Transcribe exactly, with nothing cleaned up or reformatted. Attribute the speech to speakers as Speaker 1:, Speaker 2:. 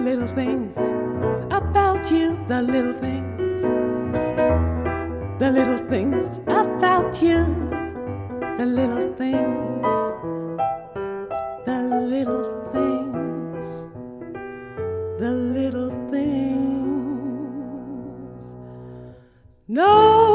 Speaker 1: little things about you, the little things, the little things about you, the little things, the little things, the little things. No.